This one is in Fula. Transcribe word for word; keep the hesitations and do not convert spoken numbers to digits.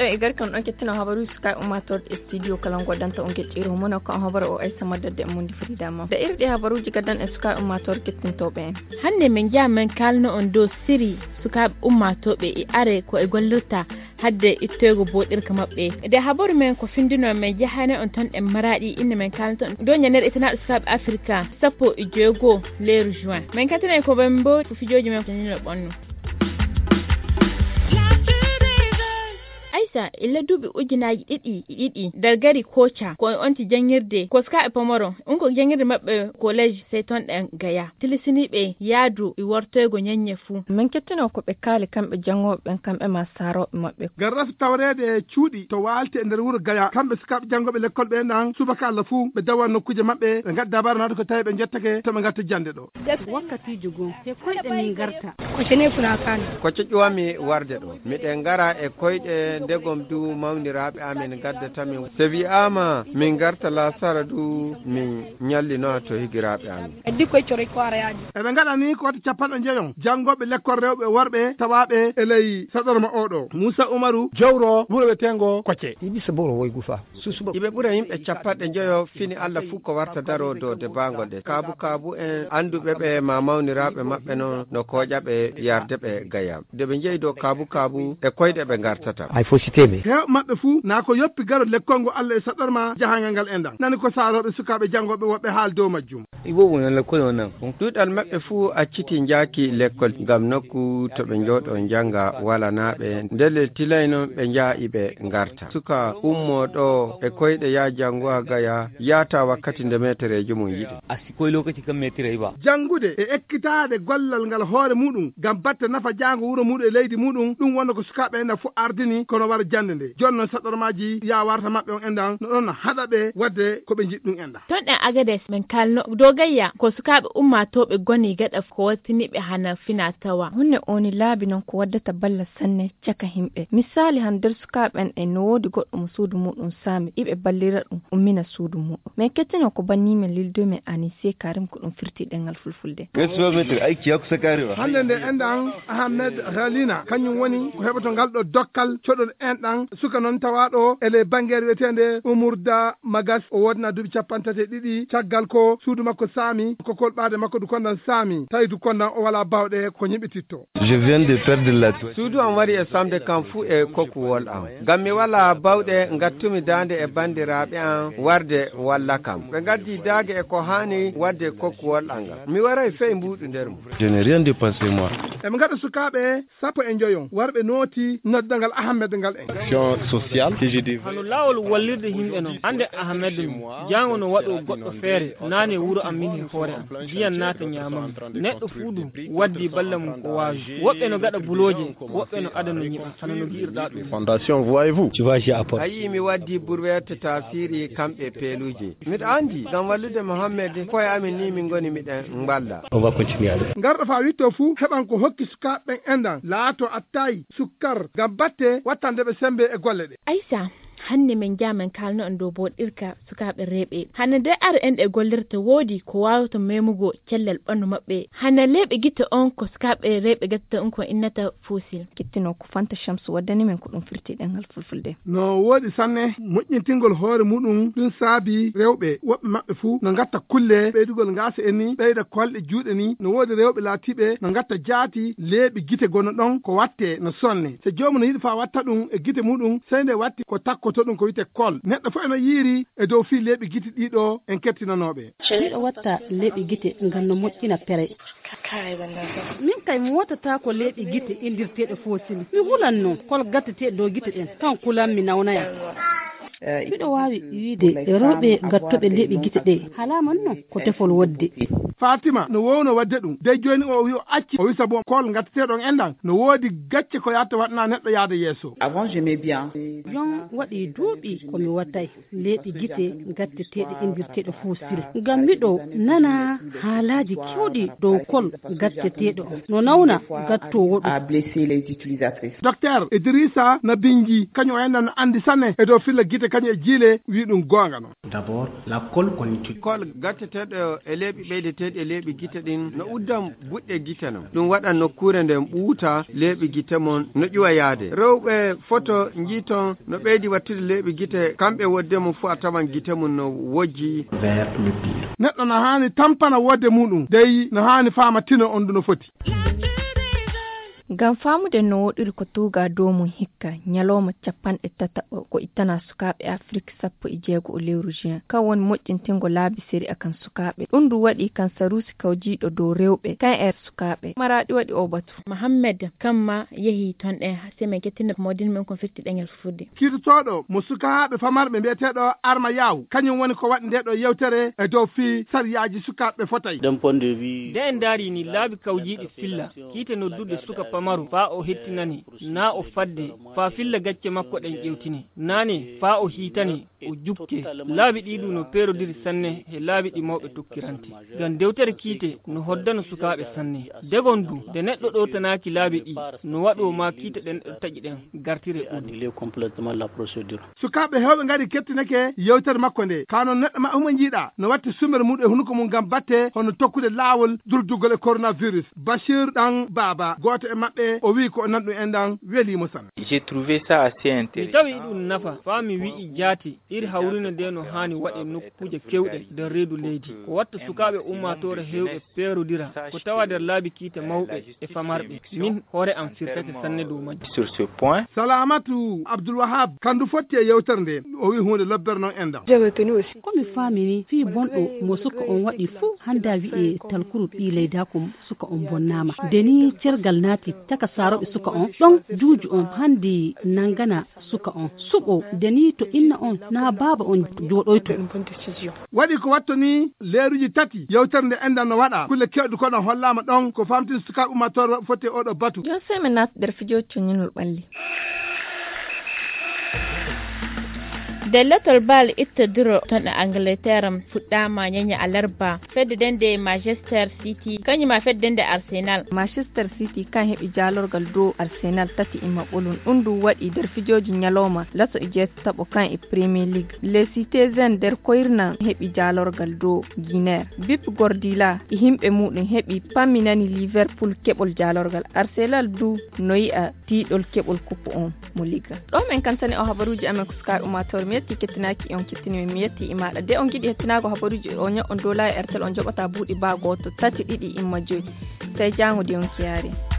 e garkan on kettino habaru sky umator studio kalan godanta on gecciro mono ko habaru o ay samadde mun fridama da irde habaruji gadan e sky umator kettintobe hande men jamen kalno on do siri suka ummatobe e are ko e gollota hadde ittego bodirka mabbe da habaru men ko findino men jahane on tan e maradi inne men kalto do nyaner itana sab africa sapo e jego leru juin men katene ko bembo fijoji men ko nyino bonno Aisa illa dubi ujinaji didi didi dargari kocha ko onti jangirde ko ska e pomoro unko jangirde mabbe college sai ton den gaya tilisini be yadu i wortoygo nyanye fu men kettino ko be kale kambe jangobe kambe ma saro mabbe garraf tawrede cuudi to walte e nder wuro gaya kambe ska jangobe lekkol be nan subaka alla fu be dawanno kuje mabbe be gadda barnaado ko tay be jettake to be gatta jande do wakkati jugo te koyde min garta ko cene funa kan ko ciccuwami warde do miden gara e koyde degom du mawniraaɓe amen gaddata min so wi'ama min garta la sara du min ñallino to higiraaɓe amen addi koye coroy ko arayaji eɓe gaɗa ni ko wata capanɗo jeeyon janngoɓe lekkol rewɓe worɓe tawaɓe e ley saɗorma oɗo Moussa Oumarou jawro wuro wetengo Kocce yiɓi so boro woy gufa susuba iɓe ɓuura yimɓe capanɗe jeeyo fini Allah fuu ko warta daro do de bangol de kaabu kaabu en anduɓe ɓe ma mawniraaɓe maɓɓe no no koƴaɓe yarde ɓe gaya de ɓe jeeyi do kaabu kaabu e koyɗe ɓe gartata ay fo siteɓe hew maɓɓe fuu na ko yoppi garo lekkol ngo Allah e saɗorma jahangal ngal endan nani ko saroɓe sukaɓe jangoɓe woɓɓe haal dow majjum ibo wona lekkol o nan duɗal maɓɓe fuu acciti jaaki lekkol ngam nokku to ɓe jooɗo janga wala naɓe ndele tilayno ɓe jaayi ɓe garta suka ummo ɗo e koyɗe ya jangowa gaya yata wakkati nde metereji mum yiɗi asi koye lokaci kam metere ba jangude e ekkitade gollal ngal hoore muɗum ngam batte nafa jango wuro muɗum e leydi muɗum ɗum wonno ko sukaɓe ena fu ardini kono wara jande nde jonnon saɗormaji ya warta maɓɓe on endan no ɗon haɗa ɓe wadde koɓe jiɗɗum endan ton ɗen agades men kalno dogayya ko sukaɓe ummatoɓe goni gaɗa ko wattiniɓe hana fina tawa hunne oni laabi non ko waddata balla sanne caka himɓe misali han nder sukaɓen en no wodi goɗɗo mo suudu muɗum sami iɓe ballira ɗum ummina suudu muɗum mais kettino ko bannimen lildo men Anise Karim ko ɗum firti ɗengal fulfulde gaskiya aiki ya kusa karewa hande nde endan Ahmed Ghalina kañum woni ko heɓato ngal ɗo dokkal coɗon enɗan suka noon tawaɗo ele banguere wiyetende Umurda Magas o wodna duuɓi capantati ɗiɗi caggal ko suudu makko saami ko kolɓade makko du kondan saami tawi du kondan o wala bawɗe ko ñiɓititto je viens de perdre la toile suudu am wari e samde kam fuu e kokkuwol am ngam mi wala bawɗe gattumi dande e bandiraɓe am warde walla kam ɓe gaddi daage e ko hani wadde kokkuwol am ngal mi waray fey mbuɗu nder mum je n'ai rien dépensé moi eɓe gaɗa sukaɓe sappo e joyon warɓe nooti noddangal Ahmed ngal en action sociale que je devais hano lawol wallirde yimɓe noon hande Ahmed jango no waɗo goɗɗo feere nane wuro am min hoore am jiyan naata ñamam neɗɗo fuudu waddi balla mum ko wawi woɓɓe no gaɗa buloje woɓɓe no adano ñiɓa hano no guirɗa ɗum fondation voyez-vous tu vas chez apport ayi mi waddi burwerte tasiri kamɓe peeluji miɗa andi ngam wallude Mohammed koye amin ni min goni miɗen mballa on va continuer alors garɗo fa witto fuu heɓan ko hokki sukaɓe endan laato attayi sukkar ngam batte wattandeɓe sembe e golle ɗe Aisa hanne men jaman kalno on do bodirka sukaɓe reɓe hanne de ar en ɗe gollirta woodi ko wawata memugo cellal ɓandu maɓɓe hanne leɓe gitta on ko sukaɓe reɓe gatta on ko innata fosil kettino ko Fanta Shamsu waddani men ko ɗum firti ɗengal fulfulde no woodi sanne moƴƴintingol hoore muɗum ɗum saabi rewɓe woɓɓe maɓɓe fuu no gatta kulle ɓeydugol ngasa en ni ɓeyda kolɗe juuɗe ni no woodi rewɓe laatiɓe no gatta jaati leeɓi gite gono ɗon ko watte no sonne so jomum no yiɗi fa watta ɗum e gite muɗum sey nde watti ko takkoto ɗum ko wiyete kol neɗɗo fof eno yiiri e dow fi leeɓi gite ɗiɗo en kettinanoɓe miɗo watta leeɓi gite ngam no moƴƴina pere min kay mi wattata ko leeɓi gite indirteɗo fosili mi hulanno kol gatteteɗo dow gite ɗen kan kulan mi nawnaya miɗo wawi wiide e rewɓe gattoɓe leeɓi gite ɗe halaman no ko tefol wodde Fatima no wowno wadde ɗum de joni o wi o acci o wi sabu kol gatteteɗon endan no woodi gacce ko yatta waɗna neɗɗo yaada yeeso avant j'aimais bien jon waɗi duuɓi komi wattay leeɓi gite gatteteɗe indirteɗo fosil ngam miɗo nana haalaji kewɗi dow kol gatteteɗo no nawna gattowo a blessé les utilisatrices docteur Idrissa Nabinji kañum o endan no andi sanne e dow filla gite kany e jile wi dum gonga non d'abord la colle qu'on utilise kol gatteteɗo e leeɓi ɓeydeteɗe e leeɓi gite ɗin no uddam buɗɗe gite non ɗum waɗan nokkure nden ɓuuta leeɓi gite mon no ƴuwa yaade rewɓe photo jiiton no ɓeydi wattude leeɓi gite kamɓe woddemo fu a tawan gite mum no wojji vers le pire neɗɗo no hani tampana wodde muɗum dey no hani fama tino on du no foti ngam famude no woɗiri ko tuga dow mum hikka nyalowma capanɗe tataɓo ko ittana sukaɓe afrique sappo e jeego o lewru juin kan woni moƴƴintingo laabi séri akan sukaɓe ɗum ndu waɗi kan sarusi kawjiɗo dow rewɓe kan er sukaɓe maraɗi waɗi o batu mohammed kamma yeehi ton ɗen seme kettinɗo modin men ko firti ɗengel fufurde kirtoɗo mo sukaɓe famarɓe mbiyeteɗo arma yaw kañum woni ko waɗi ndeɗo yewtere e dow fi sariyaji sukaɓe fotay d'un point de vue nde en daari ni laabi kawjiɗi filla kiite noddude suka pamaru fa o hettinani na o fadde fa filla gacce makko ɗen ƴewtini nane fa o hiitani o jukke laabi ɗiɗu no perodiri sanne e laabi ɗi mawɓe tokkiranti ngam dewtere kiite no hoddano sukaɓe sanne degon du de neɗɗo ɗo tanaki laabi ɗi no waɗo ma kiite ɗen ɗo taƴi ɗen gartire annuler complètement la procédure sukaɓe hewɓe ngari kettinake yewtere makko nde kano neɗɗo ma humo jiiɗa no watte sumere muɗum e hunuko mum ngam batte hono tokkude laawol durdugol e coronavirus Bachir ɗan baba goto e maɓɓe o wi ko nanɗum en ɗan welimo san j'ai trouvé ça assez intéressant mi tawi ɗum nafa fami wi'i jaati iri hawrino nde no hani waɗe nokkuje kewɗe nder reedu leydi ko watta sukaɓe ummatore hewɓe peerodira ko tawa nder laabi kiite mawɓe e famarɓe min hoore am firtake sanne dow majji sur ce point salamatu abdoul wahab kandu fotti e yewtere nde o wi hunde lobbere noon en ɗan komi famini fi bonɗo mo suka on waɗi fuu handa wi'e talkuru ɓi leyda ko suka on bonnama deni cergal naati taka saroɓe suka on ɗon juuju on handi nangana suka on suɓo deni to inna on na baba on joɗoyto waɗi ko watto ni leeruji tati yewtere nde enɗan no waɗa kulle kewɗe koɗon hollama ɗon ko famtin sukaɓe ummatore foti oɗo batu jon seme nas nder fijo coñinol ɓalli Dellator bal ittodiro ton e Angleterre fuɗɗama nyanya alarba fedde dende Manchester City kañuma fedde dende Arsenal Manchester City kan heɓi jalorgal dow Arsenal tati e maɓolum ɗum du waɗi nder fijoji nyaloma laso e jeetaɓo kan e Premier League les citizens nder koyrna heɓi jalorgal dow Guinea Pep Guardiola e himɓe muɗum heɓi pamminani Liverpool keɓol jalorgal Arsenal du no yi'a tiiɗol keɓol kuppu on mo liga ɗo men kantane o habaruji amen ko sukaɓe umatore mi yetti kettinaki on kettini mi yetti e maɗa de on giɗi hettinago habaruji o ño'on dow layi Airtel on joɓata buuɗi ba goto tati ɗiɗi imma joyi tawi jango de on kiyaari